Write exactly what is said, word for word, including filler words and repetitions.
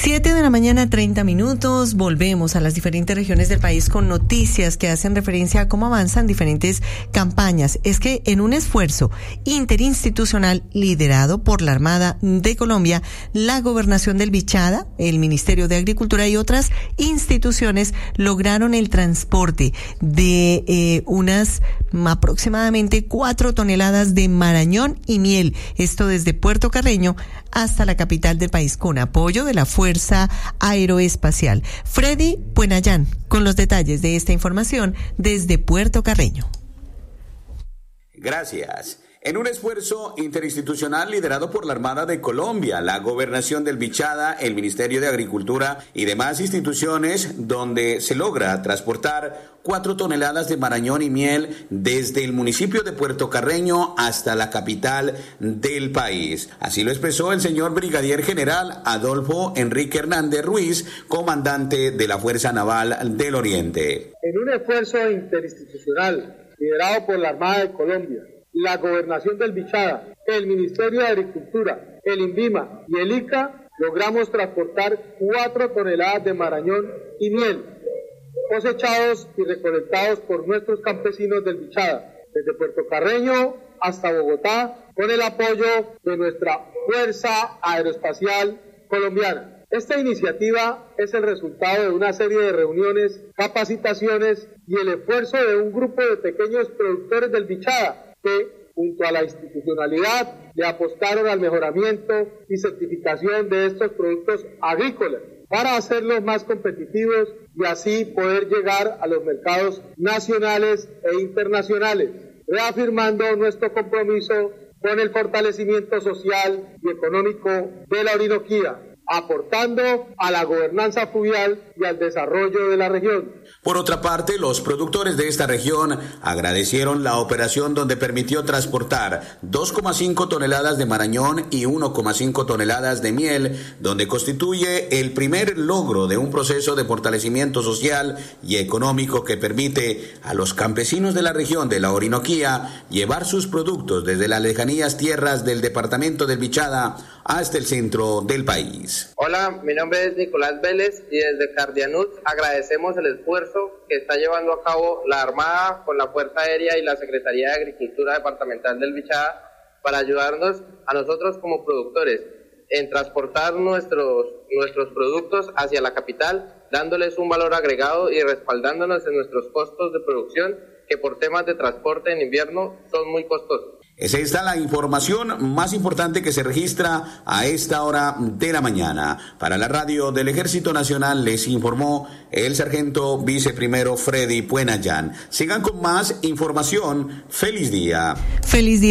Siete de la mañana, treinta minutos. Volvemos a las diferentes regiones del país con noticias que hacen referencia a cómo avanzan diferentes campañas. Es que en un esfuerzo interinstitucional liderado por la Armada de Colombia, la Gobernación del Bichada, el Ministerio de Agricultura y otras instituciones lograron el transporte de eh, unas aproximadamente cuatro toneladas de marañón y miel. Esto desde Puerto Carreño hasta la capital del país, con apoyo de la Fuerza Aeroespacial. Freddy Puenayán, con los detalles de esta información desde Puerto Carreño. Gracias. En un esfuerzo interinstitucional liderado por la Armada de Colombia, la Gobernación del Bichada, el Ministerio de Agricultura y demás instituciones, donde se logra transportar cuatro toneladas de marañón y miel desde el municipio de Puerto Carreño hasta la capital del país. Así lo expresó el señor Brigadier General Adolfo Enrique Hernández Ruiz, comandante de la Fuerza Naval del Oriente. En un esfuerzo interinstitucional liderado por la Armada de Colombia, la Gobernación del Bichada, el Ministerio de Agricultura, el INVIMA y el ICA, logramos transportar cuatro toneladas de marañón y miel, cosechados y recolectados por nuestros campesinos del Bichada, desde Puerto Carreño hasta Bogotá, con el apoyo de nuestra Fuerza Aeroespacial Colombiana. Esta iniciativa es el resultado de una serie de reuniones, capacitaciones y el esfuerzo de un grupo de pequeños productores del Bichada, que junto a la institucionalidad le apostaron al mejoramiento y certificación de estos productos agrícolas para hacerlos más competitivos y así poder llegar a los mercados nacionales e internacionales, reafirmando nuestro compromiso con el fortalecimiento social y económico de la Orinoquía, aportando a la gobernanza fluvial y al desarrollo de la región. Por otra parte, los productores de esta región agradecieron la operación donde permitió transportar dos coma cinco toneladas de marañón y uno coma cinco toneladas de miel, donde constituye el primer logro de un proceso de fortalecimiento social y económico que permite a los campesinos de la región de la Orinoquía llevar sus productos desde las lejanías tierras del departamento del Bichada hasta el centro del país. Hola, mi nombre es Nicolás Vélez y desde Cardianut agradecemos el esfuerzo que está llevando a cabo la Armada con la Fuerza Aérea y la Secretaría de Agricultura Departamental del Bichada para ayudarnos a nosotros como productores en transportar nuestros, nuestros productos hacia la capital, dándoles un valor agregado y respaldándonos en nuestros costos de producción, que por temas de transporte en invierno son muy costosos. Esa está la información más importante que se registra a esta hora de la mañana. Para la radio del Ejército Nacional les informó el sargento viceprimero Freddy Puenayán. Sigan con más información. Feliz día. Feliz día.